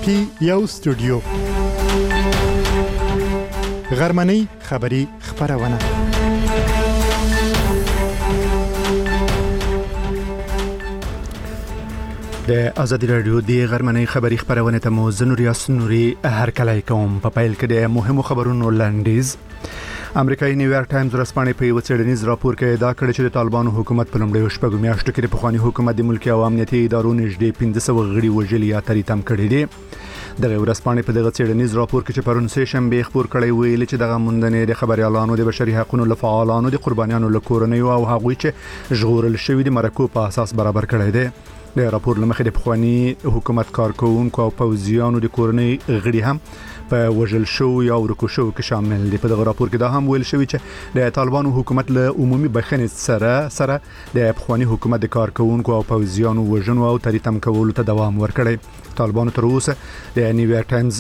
پی یو سټوډیو غرمنۍ خبری خبرونه د ازادي رادیو د غرمنۍ خبری خبرونه ته مو زنور یاسین نوري هر کله کوم په پیل کې د مهمو خبرونو لاندیز امریکایي نیویارک ټایمز ورځپاڼې په یو څېړنیز راپور کې ادعا کړې چې د طالبانو حکومت په لومړیو شپږو میاشتو کې د پخوانی حکومت د ملکي او امنیتي ادارو نږدې 1500 غړي وژلي یا تریتم کړي دي. دغه ورځپاڼې په دغه څېړنیز راپور کې چې پرون سه شنبه خبر کړی ویل چې دغه موندنې د خبريالانو د بشري حقوقو لفعالانو د قربانیانو لکورنیو او هغوی چې ژغورل شوی د مرکو په اساس برابر کړی دی. د راپور لمخې د پخوانی حکومت کارکونکو او پوځیانو د کورنۍ غړي هم په وژل شو یا ورکو شو کې شامل دي. په دغه راپور کې دا هم ویل شوی چې د طالبانو حکومت له عمومي بخښنې سره د پخوانی حکومت د کارکونکو او پوځیانو وژنو او تریتم کولو ته دوام ورکړي. طالبانو تر اوسه د نیویارک ټایمز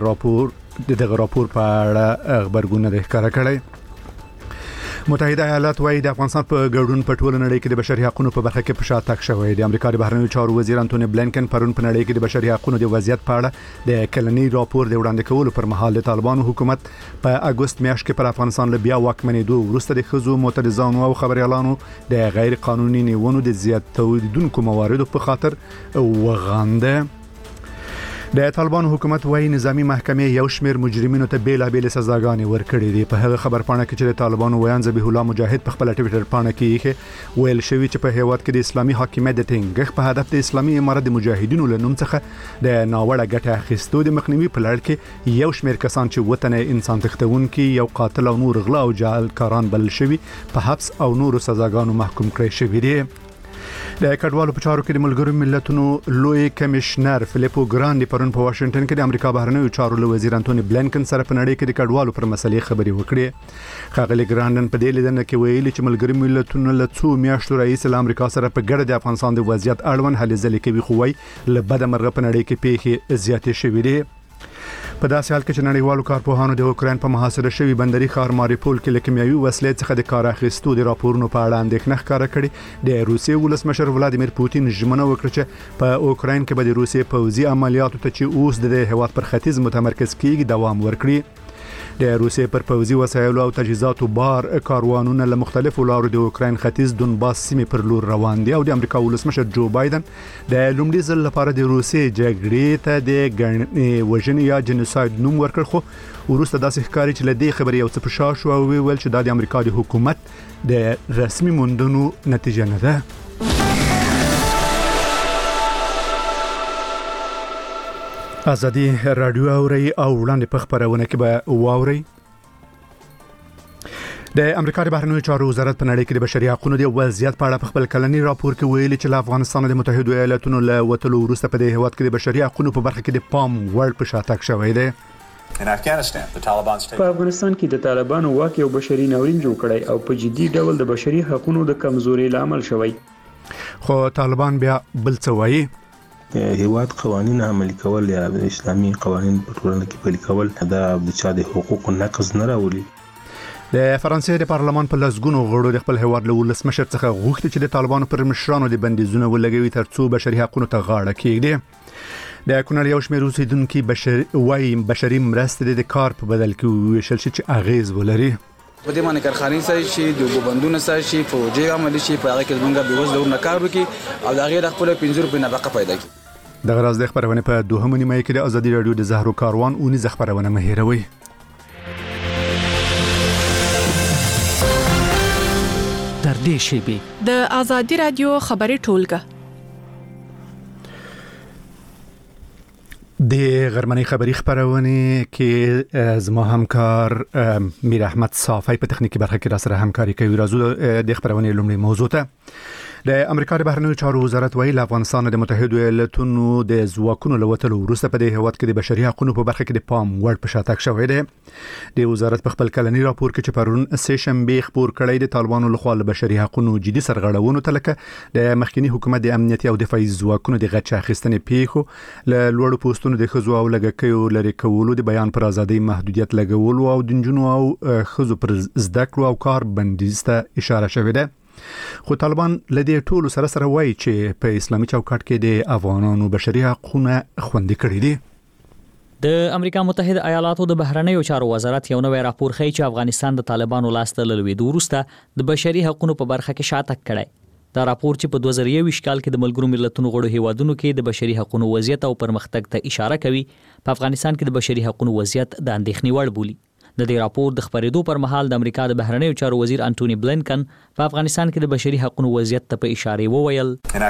دغه راپور په اړه خبرګون نه ښکاره کړی. متحده ایالات وايي د افغانستان په ګډون په ټوله نړۍ کې د بشري حقوقو په برخه کې په شاتګ شوی دی. امریکا د بهرنیو چارو وزیر انټونی بلینکن پرون په نړۍ کې د بشري حقوقو د وضعیت په اړه د کلنی راپور د وړاندې کولو پر مهال د طالبانو حکومت په اگست میاشت کې پر افغانستان له بیا واکمنېدو وروسته د خزو معترضانو او خبريالانو د غیر قانوني نیونو د زیاتېدونکو مواردو په خاطر وغانده. د طالبانو حکومت وايي نظامی محکمې یو شمېر مجرمینو ته بیلابېل سزاګانې ورکړې دي. په هغه خبرپاڼه کې چې د طالبانو ویان ذبیح الله مجاهد په خپل ټویټر پاڼه کې ویل شوی چې په هیواد کې د اسلامي حاکمیت د ټینګښت په هدف د اسلامي امارت د مجاهدینو له نوم څخه د ناوړه ګټه اخیستو د مخنیوي په لړ کې یو شمېر کسان چې وطن انسان تښتونکي یو قاتل او نور غلا او جعلکاران بلل شوی په حبس او نورو سزاګانو محکوم کړی شوی دي. د کډوالو په چارو کې د ملګرو ملتونو لوی کمشنر فلیپو ګراندي پرون په واشنگټن کې د امریکا بهرنیو چارو له وزیر انټونی بلینکن سره په نړۍ کې د کډوالو پر مسلې خبرې وکړې. خاغلی ګراندن په دې لیدنه کې ویلي چې ملګرو ملتونو له څو میاشتو رئیس امریکا سره په ګډه د افغانستان د وضعیت اړوند هلې ځلې کوي خو وايي له بده مرغه په نړۍ کې پیښې زیاتې شوې دي. په داسې حال کې چې نړیوالو کارپوهانو د اوکراین په محاصره شوی بندري ښار ماریپول کې له کیمیاوي وسلې څخه د کار اخیستو د راپورونو په اړه اندېښنه ښکاره کړې. د روسیې ولسمشر ولادیمیر پوتین ژمنه وکړه چې په اوکراین کې به د روسیې پوځي عملیاتو ته چې اوس د هیواد پر ختیځ متمرکز کیږي دوام ورکړي. د روسیې پر پوځي وسایلو او تجهیزاتو بار کاروانونه له مختلفو لارو د اوکراین ختیځ دونباس سیمې پر لور روان دي او د امریکا ولسمشر جو بایدن د لومړي ځل لپاره د روسیې جګړې ته د ګڼې وژنې یا جنوساید نوم ورکړ خو وروسته داسې ښکاري چې له دې خبرې یو څه په شا شو او ویل چې دا د امریکا د حکومت د رسمي موندنو نتیجه نه ده. ازادي رادیو اوري او وړاندې په خبرونه کې به واوري. د امریکا د بهرنیو چارو وزارت په نړۍ کې د بشري حقوقو د وضعیت په اړه په خپل کلنی راپور کې ویلي چې له افغانستان د متحده ایالاتونو له وټلو وروسته په دې هیواد کې د بشري حقوقو په برخه کې د پام وړ په شاتګ شوی دی. په افغانستان کې د طالبانو واک یو بشري ناورین جوړ کړی او په جدي ډول د بشري حقوقو د کمزوري لامل شوی. خو طالبان بیا بل څه وایي. هیواد قوانین عملي کول یا اسلامي قوانین په ټولنه کې پلي کول دا د چا د حقوقو نقض نه راولي. د فرانسې د پارلمان په لسګونو غړو د خپل هیواد له ولسمشر څخه غوښتي چې د طالبانو پر مشرانو د بندیزونه ولګوي ترڅو بشري حقوقو ته غاړه کېږدي. د کونړ یو شمېر اوسیدونکو بشري مرستې د کار په بدل کې ویشل شي چې اغیز ولري. په دې باندې کارخانې سره شي د وګبندونو سره شي فوجي عمل شي په هغه کې موږ به وځو نه کار وکړي او دا غیر خپل 15 په نفقه پیدا کړي. دغه راز د خبرونه په دوهمه نیمه کې د ازادي رادیو د زهرو کاروان اونې ز خبرونه مهیروي. تر دې شی د ازادي رادیو خبري ټولګه د غرمنۍ خبري خبرونه کې زما همکار میر احمد صافی په تخنیکی برخه کې را سره همکاري کوي. راځو د خبرونه لومړی موضوع ته. د امریکا د بهرنیو چارو وزارت ویلي افغانستان د متحده ایالاتونو د ځواکونو له وټلو وروسته په دې هیواد کې د بشري حقوقو په برخه کې د پام وړ په شاتګ شوی دی. د وزارت په خپل کلنی راپور کې چې پرون سه شنبه خبر کړی د طالبانو لخوا له بشري حقوقو جدي سرغړونو ته لکه د مخکنی حکومت د امنیتي او دفاعي ځواکونو د غچ اخیستنې پیښو له لوړو پوسټونو د خزو او لګکیو لري کولو د بیان پر ازادي محدودیت لګولو او د جنونو او خزو پر زده کړو او کار بندیز ته اشاره شوې ده. خو طالبان لدې ټولو سره وایي چې په اسلامي چوکاټ کې د افغانانو بشري حقوقونه خوندي کړی دي. د امریکا متحده ایالاتو د بهرنیو چارو وزارت یو نوی راپور ښیي چې افغانستان د طالبانو لاسته لوېدو وروسته د بشري حقوقو په برخه کې شاتګ کړی. دا راپور چې په 2021 کال کې د ملګرو ملتونو غړو هیوادونو کې د بشري حقوقو وضعیت او پرمختګ ته اشاره کوي، په افغانستان کې د بشري حقوقو وضعیت د اندېښنې وړ بولي. د دې راپور د خبرېدو پر مهال د امریکا د بهرنیو چارو وزیر انټونی بلینکن په افغانستان کې د بشري حقوقو وضعیت ته په اشاره وویل: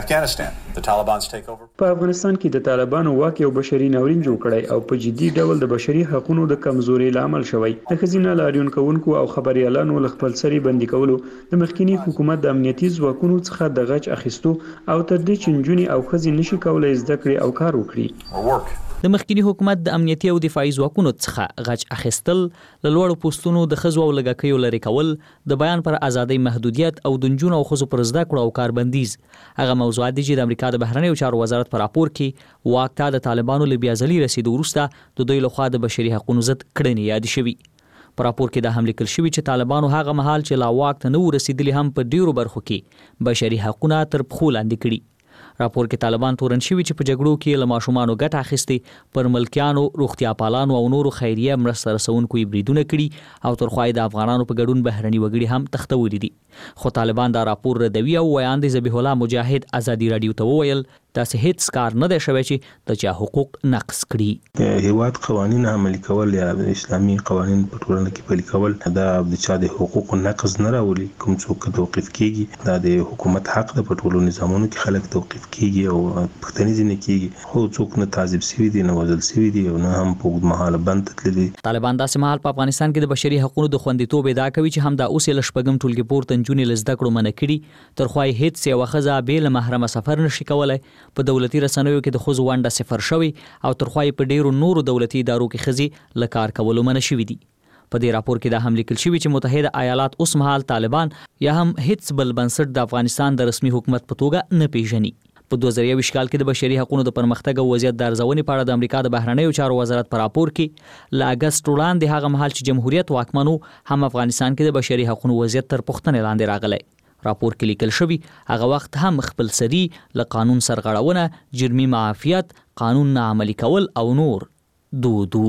په افغانستان کې د طالبانو واک یو بشري ناورین جوړ کړی او په جدي ډول د بشري حقوقو د کمزوري لامل شوی. د ښځینه لاریون کوونکو او خبريالانو له خپل سري بندي کولو، د مخکنی حکومت د امنیتي ځواکونو څخه د غچ اخیستو او تر دې چې نجونې او ښځې نشي کولای زده کړې او کار وکړي. د مخکنی حکومت د امنیتي او دفاعي ځواکونو څخه غچ اخیستل، له لوړو پوستونو د ښځو او لږکیو لرې کول، د بیان پر ازادۍ محدودیت او د نجونو او ښځو پر زده کړو او کار بندیز هغه موضوعات دي چې د امریکا د بهرنیو چارو وزارت په راپور کې واک ته د طالبانو له بیازلي رسیدو وروسته د دوی لخوا د بشري حقوقو ضد کړنې یادې شوي. په راپور کې دا هم لیکل شوي چې طالبانو هغه مهال چې لا واک ته نه ورسېدلي هم په ډیرو برخو کې بشري حقوقونه تر پښو لاندې کړي. راپور کې طالبان تورن شوي چې په جګړو کې له ماشومانو ګټه اخیستې، پر ملکیانو، روغتیا پالانو او نورو خیریه مرسته رسونکو بریدونه کړي او ترخوای د افغانانو په ګډون بهرني وګړي هم تختولي دي. خو طالبان دا راپور ردوي او ویاند ذبیح الله مجاهد ازادي رادیو ته وویل داسې هیڅ کار نه دی شوی چې د چا حقوق نقض کړي. هیواد قوانین عملي کول یا اسلامي قوانین په ټولنه کې پلي کول دا د چا د حقوقو نقض نه راولي. کوم څوک توقيف کیږي دا د حکومت حق د په ټولو نظامونو کې خلک توقيف کیږي او پښتني ځینې کیږي، خو څوک نه تعذيب شوی دي، نه وژل شوی دي او نه هم په اوږد مهاله بند تللي. طالبان داسې مهال په افغانستان کې د بشري حقوقو د خوندیتوب ادعا کوي چې هم دا اوس له شپږم ټولګي پورته نجونې له زده کړو منع کړي، ترخوای هیڅ یوه ښځه بې له محرمه سفر نشي کولی. په دولتي رسنیو کې د ښځو ونډه صفر شوی او ترخوای په ډیرو نورو دولتي ادارو کې ښځې له کار کولو منع شوي دي. په دې راپور کې دا هم لیکل شوي چې متحده ایالات اوس مهال طالبان یا هم هیڅ بل بنسټ د افغانستان د رسمي حکومت په توګه نه پیژني. په 2021 کال کې د بشري حقوقو د پرمختګ او وضعیت د ارزونې په اړه د امریکا د بهرنیو چارو وزارت په راپور کې له اګست وړاندې هغه مهال چې جمهوریت واکمنو هم افغانستان کې د بشري حقوقو وضعیت تر پوښتنې لاندې راغلی. راپور کې لیکل شوی هغه وخت هم خپل سری له قانون سرغړونه، جرمي معافیت، قانون نه عملي کول او نور دودو.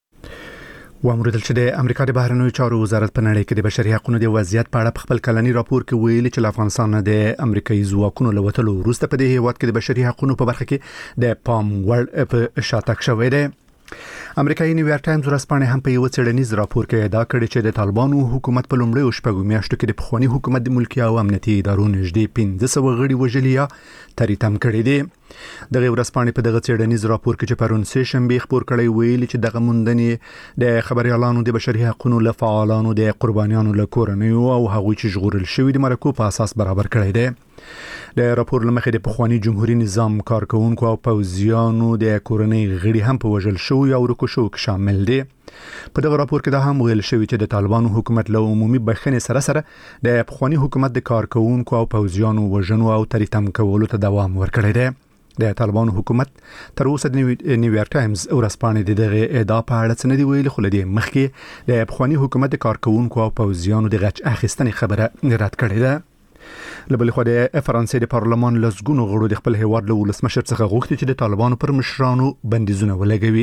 وامردل چې د امریکا د بهرنیو چارو وزارت په نړۍ کې د بشري حقوقو د وضعیت په اړه په خپل کلنی راپور کې ویلي چې افغانستان د امریکایي ځواکونو له وتلو وروسته په دې هیواد کې د بشري حقوقو په برخه کې د پام وړ په شاتګ شوی دی. امریکایي نیویارک ټایمز ورځپاڼه هم په یو څېړنیز راپور کې ادعا کړې چې د طالبانو حکومت په لومړیو شپږو میاشتو کې د پخوانی حکومت د ملکي او امنیتي ادارو نږدې 1500 غړي وژلي یا تریتم کړي دي. دغه ورځپاڼه په دغه څېړنیز راپور کې چې پرون سه شنبه خبر کړی ویلي چې دغه موندنې د خبريالانو د بشري حقوقو له فعالانو د قربانیانو له کورنیو او هغوی چې ژغورل شوي د مرکو په اساس برابر کړی دی. د راپور لمخې د پخوانی جمهوریت نظام کارکونکو او پوځیانو د کورنۍ غړي هم په وژل شو او رکو شو کې شامل دي. په دغه راپور کې دا هم ویل شوی چې د طالبانو حکومت له عمومي بخښنې سره سره د پخوانی حکومت د کارکونکو او پوځیانو وژنو او تریتم کولو ته دوام ورکړی دی. د طالبانو حکومت تر اوسه د نیویارک ټایمز ورځپاڼې د دغه ادعا په اړه څه نه دی ویلي، خو له دې مخکې د پخوانی حکومت د کارکونکو او پوځیانو د غچ اخیستنې خبره رد کړې ده. لبل خو د فرانسې د پارلمان لسګونو غړو د خپل هیواد له ولسمشر څخه غوښتي چې د طالبانو پر مشرانو بندیزونه ولګوي.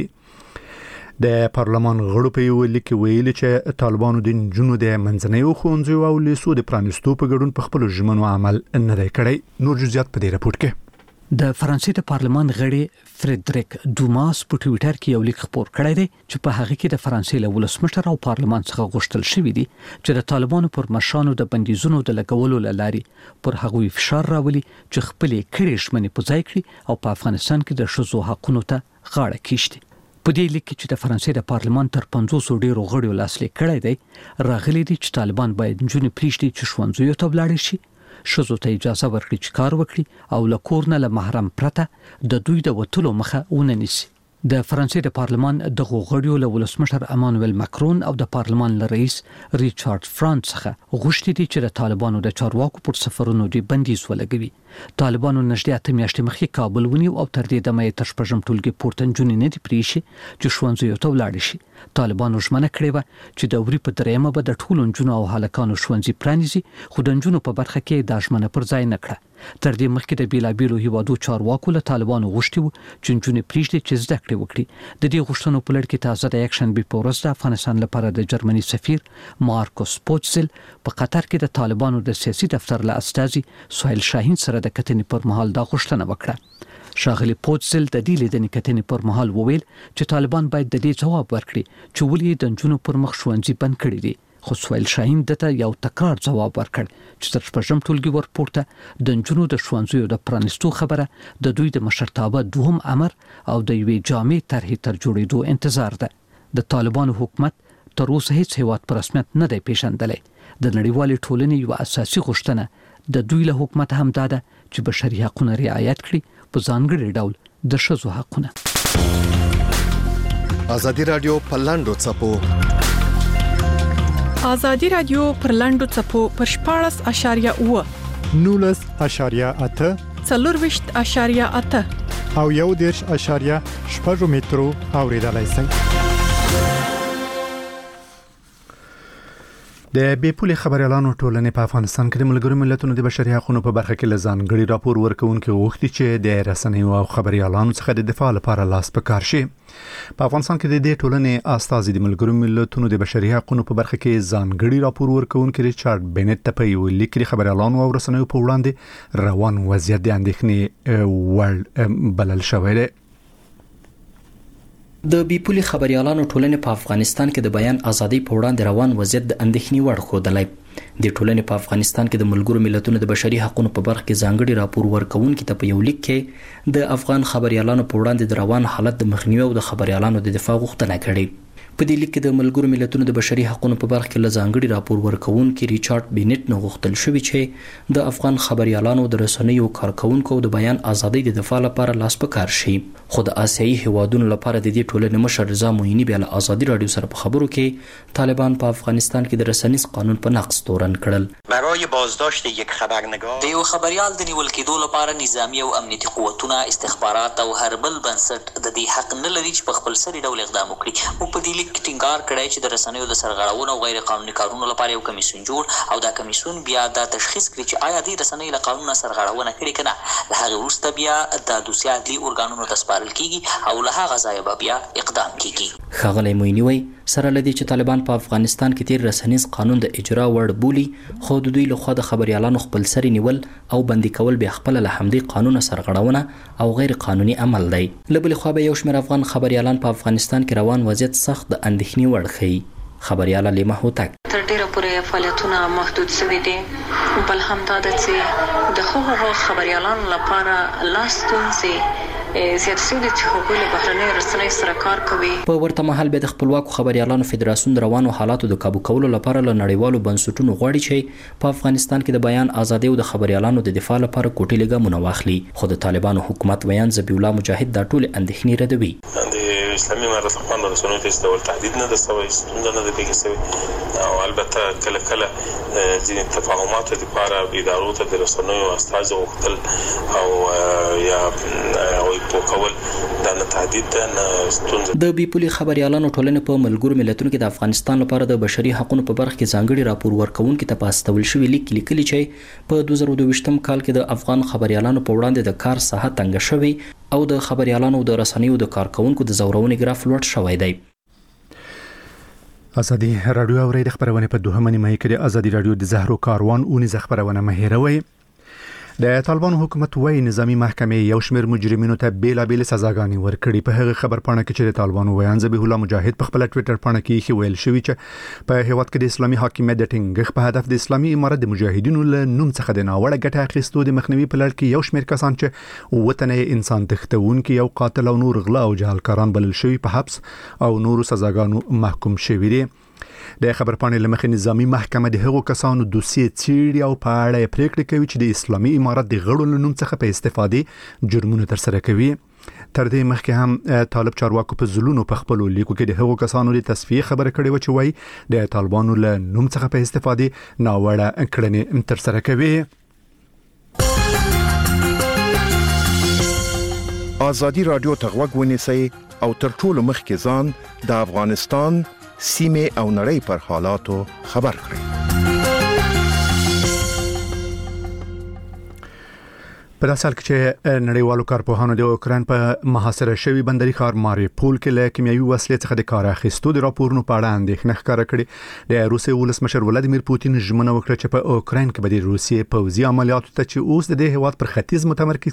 د پارلمان غړو په یو لیک ویلي چې طالبانو د نجونو د منځنیو ښوونځیو او لیسو د پرانیستو په ګډون په خپل ژمنو عمل نه دی کړی. نور جزئیات په دې راپور کې. د فرانسې د پارلمان غړي فریدریک دوماس په ټوئیټر کې یو لیک خپور کړی دی چې په هغه کې د فرانسې له ولسمشر او پارلمان څخه غوښتل شوی دی چې د طالبانو پر مشرانو د بندیزونو د لګولو لاري پر هغوی فشار راولي چې خپل کړي ژمنې په ځای کړي او په افغانستان کې د ښځو حقوقو ته غاړه کېږدي. په دې لیک کې چې د فرانسې د پارلمان تر 500 ډیرو غړو لاسلیک کړی دی راغلي دي چې طالبان باید نجونې پریږدي چې ښوونځیو ته ولاړ شي، ښځو ته اجازه ورکړي چې کار وکړي او له کور نه له محرم پرته د دوی د وتلو مخه ونه نیسي. د فرانسې د پارلمان د غړو له ولسمشر امانوئل ماکرون او د پارلمان له رئیس ریچارډ فرانس څخه غوښتي دي چې د طالبانو د چارواکو پر سفرونو د بندیز ولګوي. طالبانو نږدې 8 میاشتې مخکې کابل ونیو او تر دې دمه یې تر شپږم ټولګي پورته نجونې نه دي پریښي چې ښوونځیو ته ولاړ شي. طالبانو ژمنه کړې وه چې د وري په دریمه به د ټولو نجونو او هلکانو ښوونځي پرانیزي، خو د نجونو په برخه کې دا ژمنه پر ځای نه کړه. تر دې مخکې د بیلابیلو هیوادو چارواکو له طالبانو غوښتي وو چې نجونې پریږدي چې زده کړې وکړي. د دې غوښتنو په لړ کې تازه د یک شنبه په ورځ د افغانستان لپاره د جرمني سفیر مارکوس پوچزل په قطر کې د طالبانو د سیاسي دفتر له استازي سهیل شاهین سره د کتنې پر مهال دا غوښتنه وکړه. شاغلی پوچزل د دې لیدنې کتنې پر مهال وویل چې طالبان باید د دې جواب ورکړي چې ولې د نجونو پر مخ ښوونځي بند کړي دي. خو سهیل شاهین دته یو تکرار جواب ورکړ چې تر شپږم ټولګي ورپورته د نجونو د ښوونځیو د پرانیستو خبره د دوی د مشرتابه دوهم امر او د یوې جامع طرحې تر جوړېدو انتظار ده. د طالبانو حکومت تر اوسه هیڅ هیواد په رسمیت نه دی پیژندلی. د نړیوالې ټولنې یو اساسي غوښتنه د دوی له حکومت هم ده چې بشري حقوقونه رعایت کړي، په ځانګړي ډول د ښځو حقونه. ازادي رادیو په لاندو څپو ازادي رادیو پر لاندو څپو پر 14.8 19.8 24.8 او 1.8 مترو اوریدلای شئ. د بیپولې خبريالانو ټولنې په افغانستان کې د ملګرو ملتونو د بشري حقوقو په برخه کې لزانګړي راپور ورکوونکي غوښتي چې د رسنیو او خبريالانو څخه د دفاع لپاره لاس په کار شي. په افغانستان کې د دې ټولنې استازي د ملګرو ملتونو د بشري حقوقو په برخه کې ځانګړي راپور ورکوونکي ریچارډ بینټ ته په یو لیک کې خبريالانو او رسنیو په وړاندې روان وضعیت د اندېښنې وړ بلل شوی دی. د بیپولي خبريالانو ټولنې په افغانستان کې د بیان ازادي په وړاندې روان وضعیت د اندېښنې وړ ښودلی. د ټولنې په افغانستان کې د ملګرو ملتونو د بشري حقوقو په برخه کې ځانګړي راپور ورکوونکي ته په یو لیک کې د افغان خبريالانو په وړاندې د روان حالت د مخنیوي او د خبريالانو د دفاع غوښتنه کړې. په دې لیک کې د ملګرو ملتونو د بشري حقوقو په برخه کې ځانګړي راپور ورکوونکي ریچارډ بینټ نو غوښتل شوی چې د افغان خبريالانو د رسنیو کارکونکو د بیان ازادي د دفاع لپاره لاس په کار شي. خو د آسیایي هیوادونو لپاره د دې ټولنې مشر رضا مویني بیا له ازادي رادیو سره په خبرو کې طالبان په افغانستان کې د رسنیز قانون په نقض تورن کړل. برای بازداشت یک خبرنگار د یو خبريال د نیول کېدو لپاره نظامی او امنیتي قوتونه، استخبارات او هر بل بنسټ د دې حق نه لري چې په خپل سری ډول اقدام وکړي. او په دې لیک کې ټینګار کړی چې د رسنیو د سرغړونو او غیر قانوني کارونو لپاره یو کمیسیون جوړ او دا کمیسیون بیا د تشخیص کړي چې آیا د رسنیو له قانون سرغړونه کړې کنه. له هغه وروسته بیا د دوسیه عدلي ارګانونو ته سپارل کیږي او له هغه ځایه بیا اقدام کیږي. ښاغلی مویني وایي سره لدی چې طالبان په افغانستان کې تیر رسنیز قانون د اجرا وړ بولی، خو د دوی لخوا د خبريالانو خپل سری نیول او بندي کول به خپل له همدې قانون سرغړونه او غیر قانوني عمل دی. له بل خوا به یو شمېر افغان خبريالان په افغانستان کې روان وضعیت سخت د اندېښنې وړ ښیي. خبرياله لیما هوتک تر ډیره پورې فعالیتونه محدود شوي دي، بل هم دا ده چې د هغو خبريالانو لپاره لاس ستونزې زیات شوي دي چې هغوی له بهرنیو رسنیو سره کار کوي. په ورته مهال به د خپلواکو خبريالانو فدراسیون د روانو حالاتو د کابو کولو لپاره له نړیوالو بنسټونو غواړي چې په افغانستان کې د بیان ازادي او د خبريالانو د دفاع لپاره کوټې لګامونه واخلي. خو د طالبانو حکومت ویان ذبیح الله مجاهد دا ټول اندېښنې ردوي. د اسلامي امارت خپل رسنیو ته ډول تهدید نه ده شوی، ستونزه نه ده پیښه شوې او البته کله کله ځینې تفاهماتو لپاره ادارو ته د رسنیو استازي وختل او یا پوکول دا نه تهدید ده نه ستونزه. د بیپولي خبريالانو ټولنې په ملګرو ملتونو کې د افغانستان لپاره د بشري حقوقو په برخه کې ځانګړي راپور ورکوونکي ته په استول شوی لیک لیکلي چې په 2022م کال کې د افغان خبريالانو په وړاندې د کار ساحه تنګ شوی او د خبريالانو د رسنیو د کارکونکو د زورونې ګراف لوړ شوی دی. ازادي رادیو اورید خبرونه په دوهمه نیمه کې د ازادي رادیو د زهرو کاروان اونیز خبرونه مهیروي. د طالبان حکومت وايي نظامی محکمې یو شمېر مجرمینو ته بیلابیل سزاګانې ورکړي. په هغه خبر پاڼه کې چې د طالبان ویان ذبیح الله مجاهد په خپل ټوئیټر پاڼه کې ویل شوی چې په هیواد کې د اسلامي حاکمیت د ټینګښت په هدف د اسلامي امارت د مجاهدینو له نوم څخه د ناوړه ګټه اخیستو د مخنیوي په لړ کې یو شمېر کسان چې وطني انسان تختونکي او قاتل او نور غلا او جهالکاران بلل شوی په حبس او نورو سزاګانو محکوم شوی دي. د خبر پاڼې لمخې نظامی محکمه د هغو کسانو دوسیې څیړي او په اړه پریکړه کوي چې د اسلامي امارت د غړو له نوم څخه په استفادې جرمونه ترسره کوي. تر دې مخکې هم طالب چارواکو په زلونو په خپل لیکو کې د هغو کسانو د تصفیه خبره کړې و چې وایي د طالبانو له نوم څخه په استفادې ناوړه کړنې ترسره کوي. ازادي رادیو ته غوږ ونیسئ او تر ټولو مخکې ځان د افغانستان سیمه او نړۍ پر حالاتو خبر کړئ. په داسې حال کې چې نړیوالو کارپوهانو د اوکرين په محاصره شوی بندري ښار ماریوپول کې له کیمیاوي وسلې څخه د کار اخیستو د راپورونو په اړه اندېښنه ښکاره کړې. د روسیې ولسمشر ولادیمیر پوتین ژمنه وکړه چې په اوکرين کې به د روسیې پوځي عملیاتو ته چې اوس د دې هیواد پر ختیځ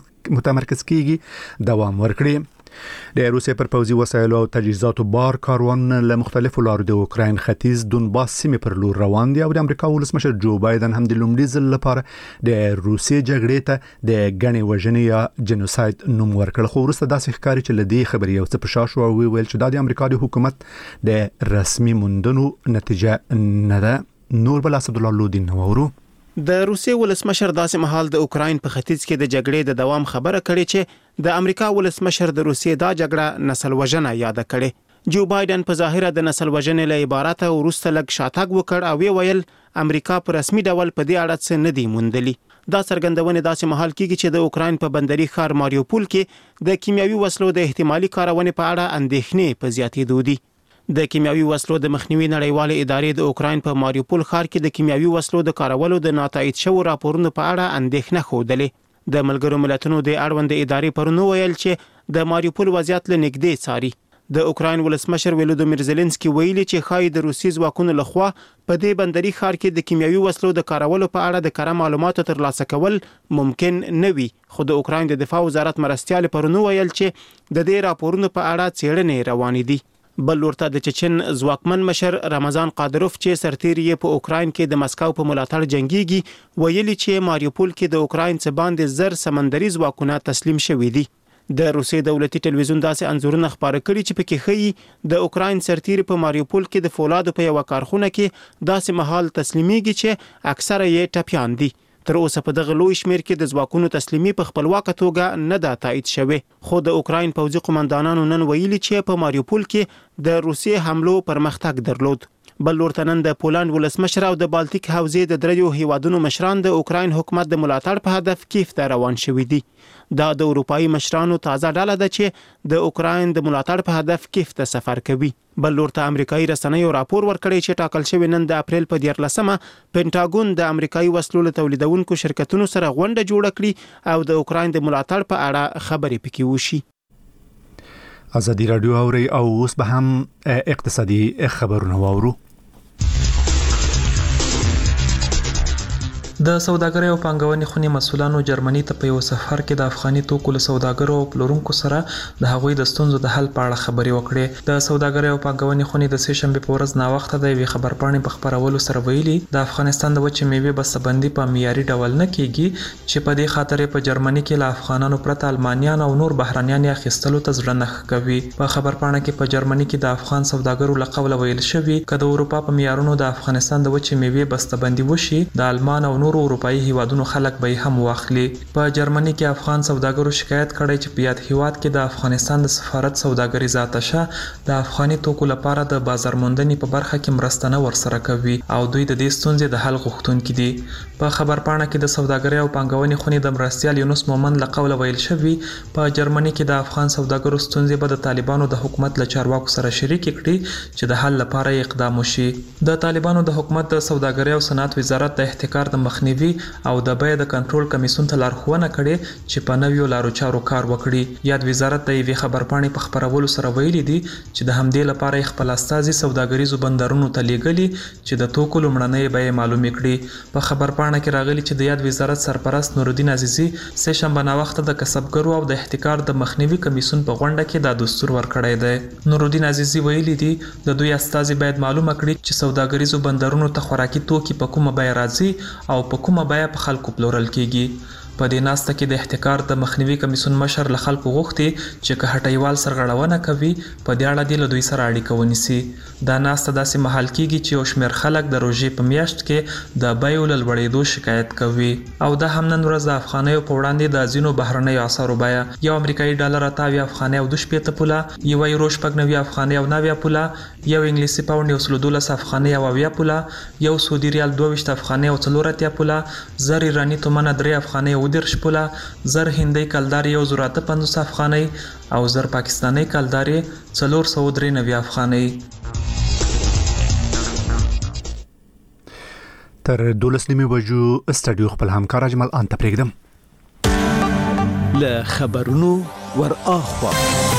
متمرکز کیږي دوام ورکړي. د روسیې پر پوځي وسایلو او تجهیزاتو بار کاروانونه له مختلفو لارو د اوکرين ختیځ دونباس سیمې پر لور روان دي او د امریکا ولسمشر جو بایدن هم د لومړي ځل لپاره د روسیې جګړې ته د غني وژنې یا جنوساید نوم ورکړ. خو وروسته داسې ښکاري چې لدی خبري او څه په شاشو او ویل چې د امریکا د حکومت د رسمي موندنو نتیجه نه ده. نور بل اسد الله لودین نورو د روسیې ولسمشر داسې مهال د اوکرين په ختیځ کې د جګړې د دوام خبره کړې چې د امریکا ولسمشر د روسیې دا جګړه نسل وژنه یاد کړې. جو بایدن په ظاهره د نسل وژنې له عبارت او روسته لګ شاتګ وکړ او ویل امریکا په رسمي ډول په دې اړه څه نه دی موندلي. دا څرګندونه داسې مهال کېږي چې د اوکرين په بندري ښار ماریوپول کې د کیمیاوي وسلو د احتمالي کارونې په اړه اندېښنې په زیاتېدو دي. د کیمیاوي وسلو د مخنیوي نړیوالې ادارې د اوکرين په ماریوپول ښار کې د کیمیاوي وسلو د کارولو د ناتایید شوو راپورونو په اړه اندېښنه خوده. د ملګرو ملتونو د اړوند ادارې پرونو ویل چې د ماریوپول وضعیت له نږدې څاري. د اوکرين ولسمشر ولودیمیر زيلنسکي ویلي چې خای د روسي ځواکونو لخوا په دې بندري ښار کې د کیمیاوي وسلو د کارولو په اړه د کره معلوماتو ترلاسه کول ممکن نه وي. خو د اوکرين د دفاع وزارت مرستيال پرونو ویل چې د دې راپورونو په اړه څېړنې روانې دي. بل ورته د چچن ځواکمن مشر رمضان قادروف چې سرتیری په اوکرين کې د مسکو په ملاتړ جنگيږي ویلي چې ماریوپول کې د اوکرين څخه باندې زر سمندري ځواکونه تسلیم شوي دي. د روسي دولتي ټلویزیون داسې انځورونه خبره کړي چې پکې ښيي د اوکرين سرتیری په ماریوپول کې د فولادو په یو کارخونه کې داسې محل تسلیميږي چې اکثره یې ټپيان دي. تر اوسه په دغه لوی شمیر کې د ځواکونو تسلیمي په خپلواکه توګه نه ده تایید شوی. خو د اوکرين پوځي قومندانانو نن ویلي چې په ماریوپول کې د روسي حملو پرمختګ درلود. بل ورته نن د پولند ولسمشر او د بالټیک حوزې د دریو هیوادونو مشران د اوکرين حکومت د ملاتړ په هدف کیف ته روان شوي دي. دا د اروپאי مشرانو تازه ډله ده چې د اوکرين د ملاتړ په هدف کیف ته سفر کوي. بل ورته امریکایي رسنیو راپور ورکړی چې ټاکل شوی نن د اپریل په 14مه پینټاګون د امریکایي وسلو له تولیدونکو شرکتونو سره غونډه جوړه کړي او د اوکرين د ملاتړ په اړه خبرې پکې وشي. ازادي رادیو اوري او اوس به هم اقتصادي خبرونه واورو. د سوداګرۍ او پانګونې خونې مسؤلانو جرمني ته په یو سفر کې د افغاني توکو له سوداګرو او پلورونکو سره د هغوی د ستونزو د حل په اړه خبرې وکړې. د سوداګرۍ او پانګونې خونې د سه شنبه په ورځ ناوخته د یوې خبرپاڼې په خبرولو سره ویلي د افغانستان د وچې میوې بسته‌بندي په معیاري ډول نه کیږي چې په دې خاطر په جرمني کې له افغانانو پرته المانیان او نور بهرانيان اخیستلو ته زړه نه کوي. په خبرپاڼه کې په جرمني کې د افغان سوداګرو له قوله ویل شوی چې د اروپا په معیارونو د افغانستان د وچې میوې بسته‌بندي وشي د المان او نور اروپאי هیوادونو خلک به هم واخلي. په جرمني کې افغان سوداګرو شکایت کړی چې په یاد هیواد کې د افغانستان د سفارت سوداګریز آتشه د افغاني توکو لپاره د بازار موندنې په برخه کې مرسته نه ورسره کوي او دوی د دې ستونزې د حل غوښتونکي دي. په خبرپاڼه کې د سوداګرۍ او پانګونې خونې د مرستیال یونس مومند له قوله ویل شوی په جرمني کې د افغان سوداګرو ستونزې به د طالبانو د حکومت له چارواکو سره شریک کړي چې د حل لپاره اقدام وشي. د طالبانو د حکومت د سوداګرۍ او صنعت وزارت د احتکار د مخنیوي او د بیې د کنټرول کمیسیون ته لارښوونه کړې چې په نویو لارو چارو کار وکړي. یاد وزارت د یوې خبرپاڼې په خبرولو سره ویلي دي چې د همدې لپاره خپل استازي سوداګریزو بندرونو ته لیږلي چې د توکو لومړنۍ بیې معلومې کړي. په خبرپاڼه کې راغلي چې د یاد وزارت سرپرست نورالدین عزیزي سه شنبه ناوخته د کسبګرو او د احتکار د مخنیوي کمیسیون په غونډه کې دا دستور ورکړی دی. نورالدین عزیزي ویلي دي د دوی استازي باید معلومه کړي چې سوداګریزو بندرونو ته خوراکي توکي په کومه بیه راځي او په کومه بیه په خلکو پلورل کیږي. په دې ناسته کې د احتکار د مخنیوي کمیسیون مشر له خلکو غوښتي چې که هټیوال سرغړونه کوي په دې اړه د دوی سره اړیکه ونیسي. دا ناسته داسې مهال کیږي چې یو شمېر خلک د روژې په میاشت کې د بیو له لوړېدو شکایت کوي او دا هم نن ورځ د افغانیو په وړاندې د ځینو بهرنیو اسعارو بیه یو امریکایي ډالر 28 افغانۍ او 2.5 پوله، یو یورو 90 افغانۍ او 90 پوله، یو انګلیسي پاوند 112 افغانۍ او 80 پوله، یو سعودي ریال 22 افغانۍ او 4 پوله، زر ایرانی تومنه 3 افغانۍ او 10 پوله، زر هندۍ کلدار 1050 افغانۍ او زر پاکستانی کلدار 493 افغانۍ. تر 12 بجو استډیو خپل همکار اجمل انت پرېږدم. له خبرونو ور اخوا.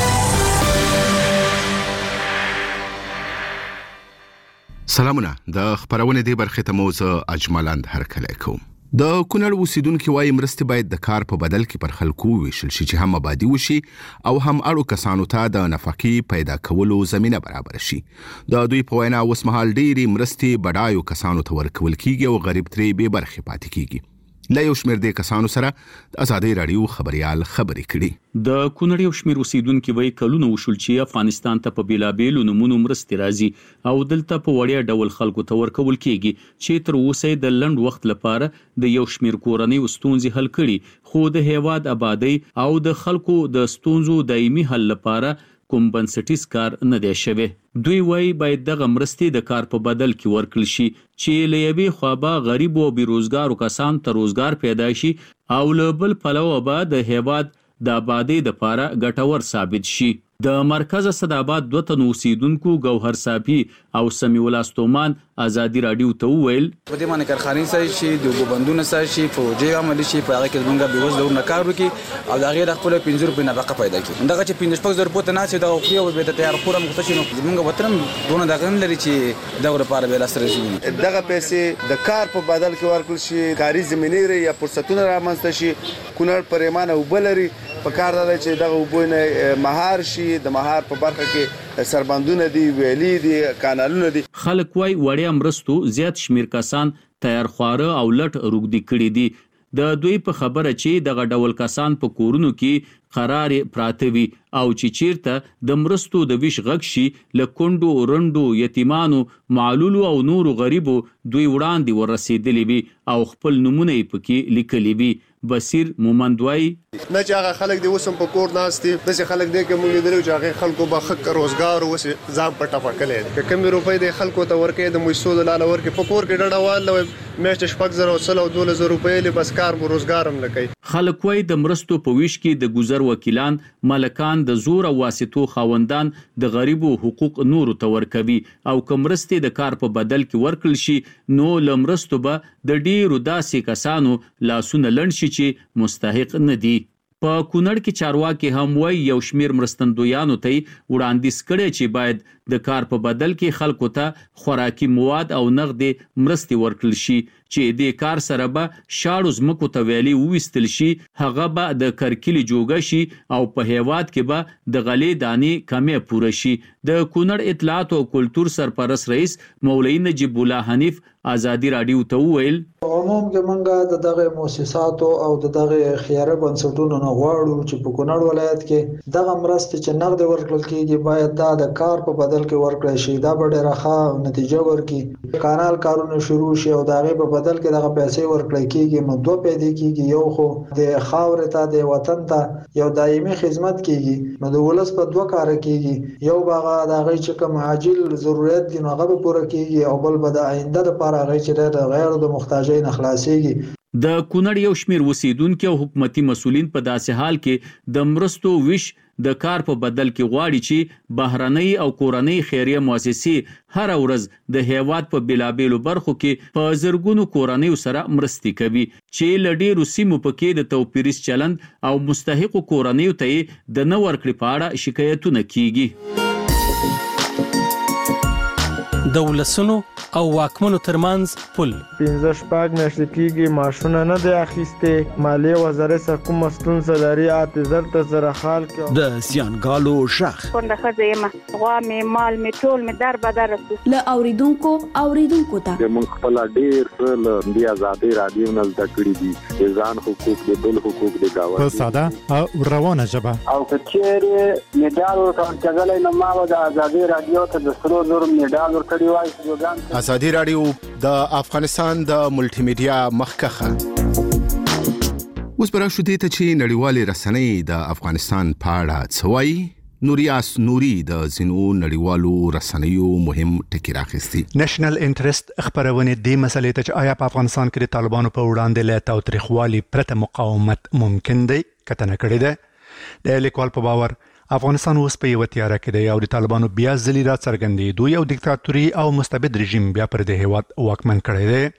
سلامونه د خبرونه دی برخه ته موزه اجمالاند هرکلی کوم. د کونړ اوسیدونکو وايي مرستې باید د کار په بدل کې پر خلکو ویشل شي چې هم آبادی وشي او هم اړو کسانو ته د نفقې پیدا کولو زمينه برابر شي. د دوی په وینا اوس مهال ډېری مرستې بډایو کسانو ته ورکول کیږي او غریب ترې به برخه پاتې کیږي. لا یو شمېر د کسانو سره د آزادۍ رادیو خبريال خبرې کړي. د کونړ یو شمېر اوسیدونکو وایي کلونه وشول چې افغانستان ته په بیلابېلو نمونو مرستې راځي او دلته په وړیا ډول خلکو ته ورکول کیږي چې تر اوسه د لنډ وخت لپاره د یو شمېر کورنۍ ستونزې حل کړي، خو د هیواد آبادی او د خلکو د ستونزو دایمي حل لپاره کوم بنسټیز کار نه دی شوی. دوی وایي باید دغه مرستې د کار په بدل کې ورکړل شي چې له یوې خوا به غریب او بیروزګارو کسان ته روزګار پیدا شي او له بل پلوه به د هیواد د آبادی لپاره ګټور ثابت شي. د مرکز صداباد دوه تن اوسیدونکو ګوهر صافي او سمیع الله ستومان آزادي رادیو ته وویل په دې باندې کارخانې سره شي د وګبندونه سره شي فوجي عمل شي په هغه کې موږ به وځو نه کار وکړي او دا غیر خپل 50 روپۍ نفقه پیدا کړي. دغه چې 15 روپۍ نه چې دا خو یو به د تیار خورم خو چې موږ وترم دونه دغه لري چې دغه لپاره به لاس راشي. دغه پیسې د کار په بدل کې ورکول شي، کاري زمینې یا فرصتونه رامنځته شي. کونړ پرېمانه وبلري په کار دی چې دغه وبونه مهار شي، د مهار په برخه کې سربندونه دي، ویلي دي، کانالونه دي. خلک وای وړیا مرستو زیات شمیر کسان تیار خواره او لټ روګدي کړي دي. د دوی په خبره چې دغه ډول کسان په کورونو کې قرار پراته وي او چې چیرته د مرستو د ویش غږ شي لکوندو رندو یتیمانو معلولو او نورو غریبو دوی وړاندې ورسېدلی وي او خپل نمونه یې پکې لیکلي وي. بصیر مومندوای نه چې هغه خلک دی وسم په کور ناستي دغه خلک دی کوم لیدل چې هغه خلکو به حق روزګار وس ځام پټه پکلې کم روپۍ د خلکو ته ورکې د مېسو د لاله ورکې په کور کې ډډوال میاشت شپږ زره او 2000 روپۍ له بس کار مو روزګار هم نه کوي. خلک وای د مرستو په ویش کې د گذر وکیلان ملکان د زور او واسطو خاوندان د غریبو حقوق نور ته ورکوي او کومرستې د کار په بدل کې ورکل شي نو لمرستو به د ډیرو داسې کسانو لاسونه لړ شي چې مستحق نه دي. په کونړ کې چارواکي هم وای یو شمیر مرستندویانو ته وړاندیز کړي چې باید د کار په بدل کې خلکو ته خوراکي مواد او نغدي مرستې ورکړل شي چې د کار سره به شاړو زمکو ته ویلي وویستل شي، هغه به د کرکلي جوګه شي او په هیواد کې به د غلې دانې کمې پوره شي. د کونړ اطلاعات او کلتور سرپرست رئیس مولوی نجیب الله حنیف آزادي رادیو ته وویل عموم کې منګه دغه مؤسساتو او دغه خیاره بنسټونو نه غواړو چې په کونړ ولایت کې دغه مرستې چې نغد ورکړل کیږي باید د کار په بدل کې ورکړل شي. دا به ډېره ښه نتیجه ورکړي. کانال کارونه شروع شي او دغه په بدل کې دغه پیسې ورکړل کیږي نو دوه پیدا کیږي. یو خو د خاورې ته د وطن ته یو دایمي خدمت کیږي نو د ولس په دوه کار کیږي. یو باغه دغه چې کوم عاجل ضرورت دي نو هغه پوره کیږي او بل به د آینده لپاره هغه چې د غیر د محتاجۍ نه خلاصيږي. د کونړ یو شمیر اوسیدونکو او حکومتي مسولین په داسې حال کې د مرستو ویش د کار په بدل کې غواړي چې بهرنۍ او کورنۍ خیریه مؤسسې هر ورځ د هیواد په بلابېلو برخو کې په زرګونو کورنۍ سره مرستې کوي چې لډیرو سیمو پکې د توپیریز چلند او مستحق کورنۍ ته د نه ورکړې په اړه شکایتونه کیږي. د ولسونو او واکمنو ترمنځ پل 15 میاشتې کېږي ماشونه نه دی اخیسته. مالیه وزارت سره کوم ستونزه لري اعتذار ته سره حال کې د زیانګالو شخ څنګه خزه ما غوا می مال می ټول می در بدر له اوریدونکو ته موږ خپل ډیر څه د آزادۍ رادیو نه زده کړی دي ځان حقوق د بل حقوق د گاوه په ساده او روانه ژبه او کچېره میډال ورکړل نه ما د آزادۍ رادیو ته د 300 میډال ورکړی وای. آزادي رادیو د افغانستان د ملټي میډیا مخکخه اوس پر شو دي ته چې نړیوالې رسنۍ د افغانستان په اړه څوي. نوریاس نوري د زینو نړیوالو رسنیو مهم ټکی راخستي. نېشنل انټرست خبرونه د مسلې ته چې آیا په افغانستان کې د طالبانو په وړاندې له تاوتریخوالي پرته مقاومت ممکن دی کتنه کړی ده. د لیکوال په باور افغانستان اوس په یو تیاره کې دی او د طالبانو بیا ځلې را څرګندېدو یو دیکتاتوري او مستبد رژیم بیا پر د هیواد واکمن کړی دی.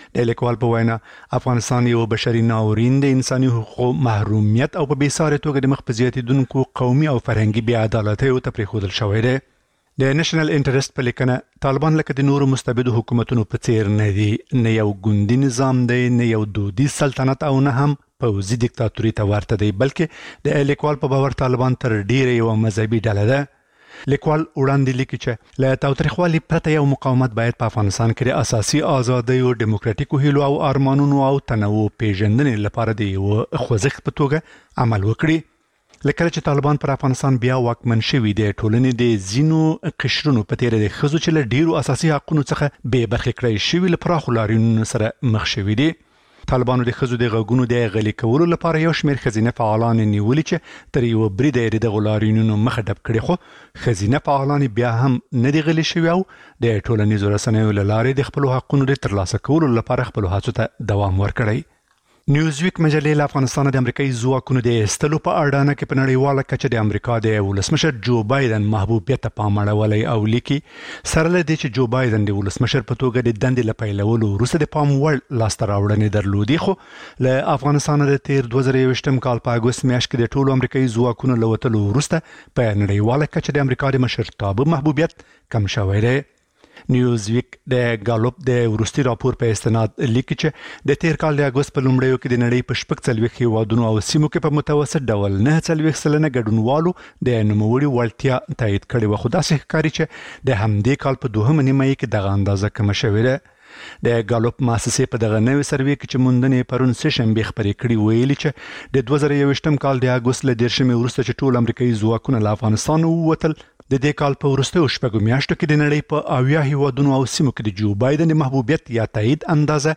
د لیکوال په وینا افغانستان یو بشري ناورین د انساني حقوقو محرومیت او په بیسارې توګه د مخ په زیاتیدونکو قومي او فرهنګي بې عدالتۍ ته پرېښودل شوی دی. د نېشنل انټرست په لیکنه طالبان لکه د نورو مستبدو حکومتونو په څیر نه دي، نه یو ګوندي نظام دی، نه یو دودیز سلطنت او نه هم پوځي دیکتاتوري ته ورته دی، بلکې د لیکوال په باور طالبان تر ډیره یو مذهبي ډله ده. لیکوال وړاندې لیکي چې له تاوتریخوالي پرته یو مقاومت باید په افغانستان کې د اساسي ازادیو، ډیموکراتیکو هیلو او ارمانونو او تنوع پیژندنې لپاره د یو خوځښت په توګه عمل وکړي. لکه چې طالبان پر افغانستان بیا واکمن شوي د ټولنې د ځینو قشرونو په تیر د ښځو چې له ډیرو اساسي حقوقو څخه بې برخې کړی شوي له پراخو لاریونونو سره مخ شوي دي. طالبانو د ښځو د غږونو د غلي کولو لپاره یو شمېر ښځینه فعالان نیولي چې تر یو بریده یې دغو لاریونونو مخه ډپ کړي، خو ښځینه فعالان بیا هم نه دي غلي شوي او د ټولنیزو رسنیو له لارې د خپلو حقونو د ترلاسه کولو لپاره خپلو هڅو ته دوام ورکړی. نیوزویک مجلې له افغانستان د امریکایي ځواکونو د ایستلو په اډانه کې په نړیواله کچه د امریکا د ولسمشر جو بایدن محبوبیت ته پام اړولی او لیکي سره له دې چې جو بایدن د ولسمشر په توګه د دندې له پیلولو وروسته د پام وړ لاسته راوړنې درلودې، خو له افغانستان د تیر 2021 کال په اګوست میاشت کې د ټولو امریکایي ځواکونو له وتلو وروسته په نړیواله کچه د امریکا د مشرتابه محبوبیت کم شوی دی. نیوزویک د ګالوپ د وروستي راپور په استناد لیکي چې د تیر کال د اګوست په لومړیو کې د نړۍ په 40 هیوادونو او سیمو کې په متوسط ډول 49% ګډونوالو د نوموړي وړتیا تایید کړې وه، خو داسې ښکاري چې د همدې کال په دوهمه نیمایي کې دغه اندازه کمه شوې ده. د ګالوپ مؤسسې په دغه نوې سروې کې چې موندنې پرون سهشنبه خپرې کړي ویلي چې د 2021 کال د اګوست له 10 وروسته چې ټول امریکایي ځواکونه له افغانستان ووتل، د دې کال په وروستیو شپږو میاشتو کې د نړۍ په 80 هیوادونو او سیمو کې د جو بایدن د محبوبیت یا تایید اندازه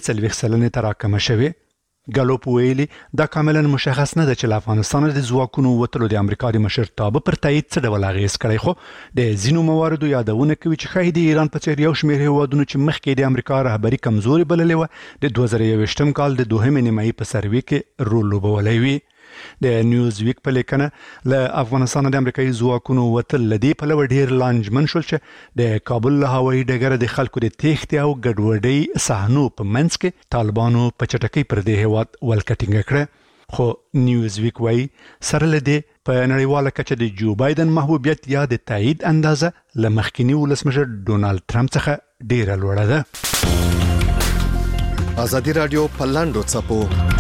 43% ته راکمه شوې. ګالوپ ویلي دا کاملا مشخص نه ده چې له افغانستان د ځواکونو وتلو د امریکا د مشرتابه پر تایید څه ډول اغیز کړی، خو د ځینو مواردو یادونه کوي چې ښایي د ایران په څیر یو شمېر هیوادونو چې مخکې د امریکا رهبري کمزوري بللې وه د 2021 کال د دوهمې نیمایي په سروې کې رول لوبولی وي. د نیوزویک په لیکنه له افغانستان د امریکایي ځواکونو وتل لدې پلوه ډیر لانجمن شول چې د کابل له هوایي ډګره د خلکو د تېښتې او ګډوډۍ صحنو په منځ کې طالبانو په چټکۍ پر دې هیواد ولکټینګه کړه. خو نیوزویک وایي سره له دې په نړیواله کچه د جو بایدن محبوبیت یا د تایید اندازه له مخکیني ولسمشر ډونالد ټرمپ څخه ډیره لوړه ده. ازادي رادیو په لاندو څپو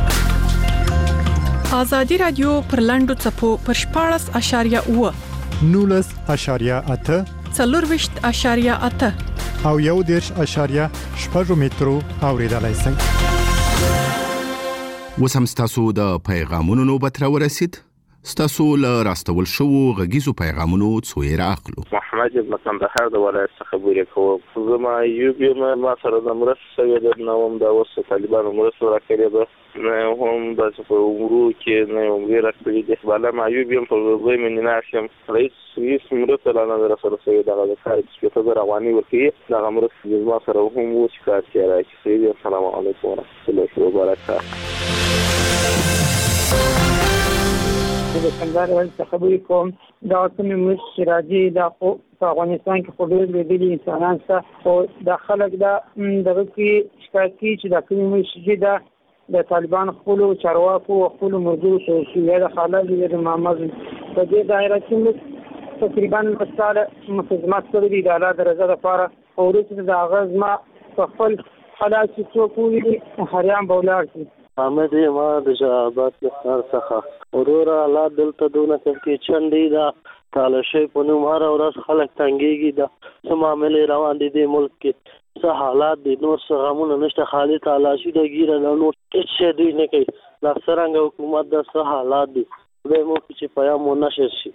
ازادي رادیو پر لاندو څپو پر 14.8 19.8 24.8 او 1.8 مترو اوریدلای شئ. وسم ستاسو د پیغامونو نوبت را ورسید. ستاسو له راستول شو غږیزو پیغامونو څو یې راخلو. محمد ابن کندهار د ولایت څخه خبرې کوم. زما ایوب ما سره د مرسته شوی د نوم د وسه طالبانو مرسته راکړې ده، نه هم د عمرو کې نه عمرې راکړې ده. بالا ما ایوب په وګړي من ناشم رئیس مرسته لاله رسول شوی دغه د خارج په تر رواني ورکې دغه مرسته زما سره هم وشکار کړی. سید السلام علیکم ورحمت الله وبرکاته. د کندهار ولایت خبرې کوم. دا کوم مش راځي د افغانستان کې خو ډېر لیدلي انسانان څخه او د خلک دا دغه کې شکایت کوي چې دا کوم مش د طالبان خپل چارواکو او خپل موضوع چې د خلک د محمد په دې دایره کې تقریبا مساله مفاهمات کړي د اعلی درجه لپاره او ورته د اغاز ما خپل حالات چې څوک ویلي هریان بولار شي. حامد ما د شعبات لخر څخه اورور الله دلته دونه کې چندې دا تالشي په نوم هر ورځ خلک تنګيږي دا سماملې روان دي د ملک کې څه حالات دي نور څه غمونه نشته خالي تالاشي د ګیره نو هیڅ دوی نه کوي. دا څنګه حکومت د څه حالات دي به مو چې پیغام ونشي شي.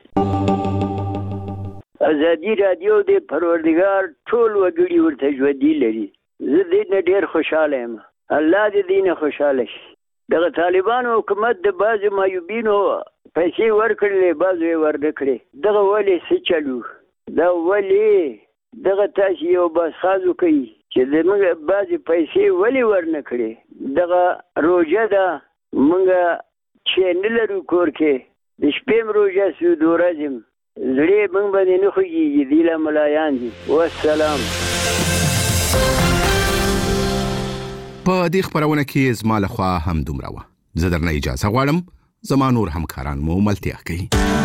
ازادي رادیو د پروردګار ټول وګړي ورته ژوندۍ لري. زه دې نه ډېر خوشاله یم. الله دې نه خوشاله شي. دغه طالبانو حکومت د بعض مایوبینو پیسې ورکړلې بعض یې ورنکړې. دغه ولې څه چلو؟ دا ولې دغه تاسو یو بس خازو کوي چې دغه بعض پیسې ولې ورنکړې؟ دغه روزه ده موږ چې نه لرو کور کې د شپې روزه سو دورځم زړه موږ باندې نه خوږي دي له ملایان دي. والسلام. په دې خبرونه کې زما لخوا هم دومره وه. زه درنه اجازه غواړم. زما نور همکاران مو ملتیا کوي.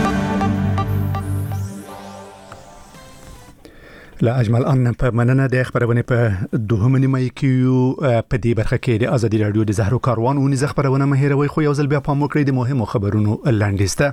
لا اجمل ان په مننه د خبرونه په دوهمه نیمه کې یو په دې برخه کې د ازادي رادیو د زهرو کاروان او نزه خبرونه مهیروي خو یو ځل بیا پام وکړئ د مهمو خبرونو لاندېسته.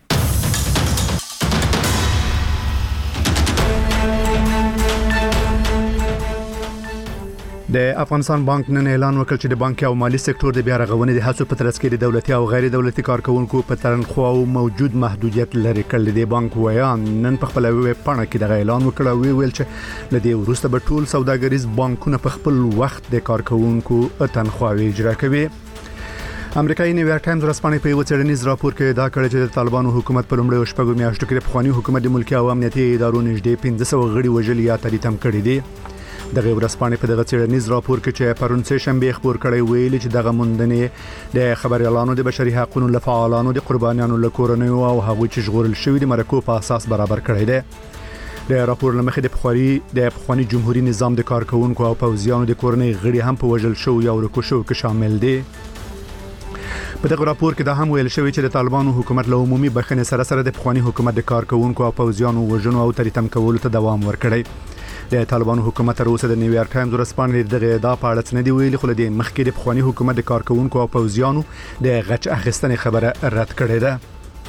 د افغانستان بانک نن اعلان وکړ چې د بانکي او مالی سکتور د بیا رغونې د هڅو په ترڅ کې د دولتي او غیر دولتي کارکونکو په تنخواو موجود محدودیت لري کړل. د بانک ویان نن په خپل ویب پاڼه کې د اعلان وکړ او ویل چې لدې وروسته به ټول سوداګریز بانکونه په خپل وخت د کارکونکو تنخواوي اجرا کوي. امریکایي نیویارک ټایمز ورځپاڼې په یو څېړنیز راپور کې دا کړی چې د طالبانو حکومت په لومړیو شپږو میاشتو کې د پخواني حکومت د ملکي او امنیتي ادارو نږدې 1500 غړي وژل یا تریتم کړي دي. دغه ورځپاڼې په دغه څېړنیز راپور کې چې پرون سه شنبه خبر کړی ویل چې دغه موندنې د خبريالانو د بشري حقوقو لفعالانو د قربانیانو لکورنیو او هغوی چې ژغورل شوی د مرکو په اساس برابر کړی دی. د راپور لمخې د پخواني جمهوریت نظام د کارکونکو او پوځیانو د کورنۍ غړي هم په وژل شو یا ورکو شو کې شامل دي. په دغه راپور کې دا هم ویل شوی چې د طالبانو حکومت له عمومي بخښنې سره د پخواني حکومت د کارکونکو او پوځیانو وژنو او تریتم کولو ته دوام ورکړی. د طالبانو حکومت تر اوسه د نیویارک ټایمز ورځپاڼې دغه ادعا په اړه څه نه دی ویلي، خو د مخکې د پخواني حکومت د کارکونکو او پوځیانو د غچ اخیستنې خبره رد کړې ده.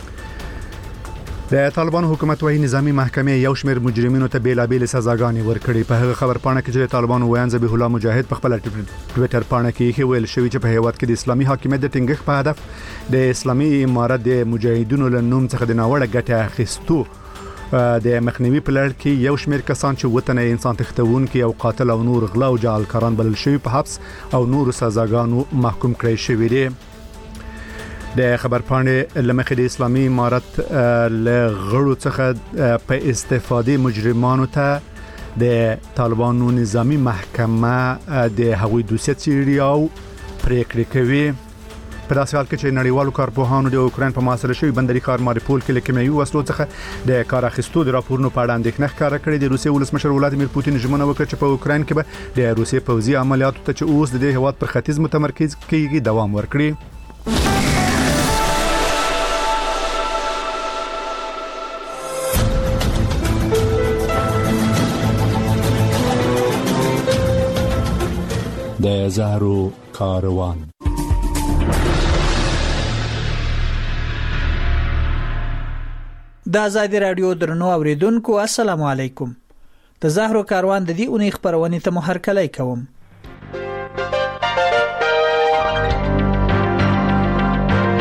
د طالبانو حکومت وايي نظامی محکمې یو شمېر مجرمینو ته بیلابېل سزاګانې ورکړي. په هغه خبر پاڼه کې چې طالبانو ویان ذبیح الله مجاهد په خپل ټویټر پاڼه کې ویل شوی چې په هیواد کې د اسلامي حاکمیت د ټینګښت په هدف د اسلامي امارت د مجاهدینو له نوم څخه د ناوړه ګټه اخیستو د مخنیوي په لړ کې یو شمېر کسان چې وطن انسان تختونکي او قاتل او نور غلا او جعلکاران بلل شوی په حبس او نور سزاګانو محکوم کړی شوی دي. د خبر پاڼې لمخې د اسلامي امارت له غړو څخه په استفاده مجرمانو ته د طالبانو نظامی محکمه د هغوی دوسیه څیړي او پریکړې کوي. په داسې حال کې چې نړیوالو کارپوهانو د اوکراین په محاصره شوي بندري ښار ماریپول کې له کیمیاوي وسلو څخه د کار اخیستو د راپورونو په اړه اندېښنه ښکاره کړې. د روسیې ولسمشر ولادیمیر پوتین ژمنه وکړه چې په اوکراین کې به د روسیې پوځي عملیاتو ته چې اوس د دې هیواد پر ختیځ متمرکز کیږي دوام ورکړي. د زهرو کاروان. د ازادي رادیو درنو اوریدونکو السلام علیکم. د زهرو کاروان د دې اونۍ خبرونه ته مو هرکلی کوم.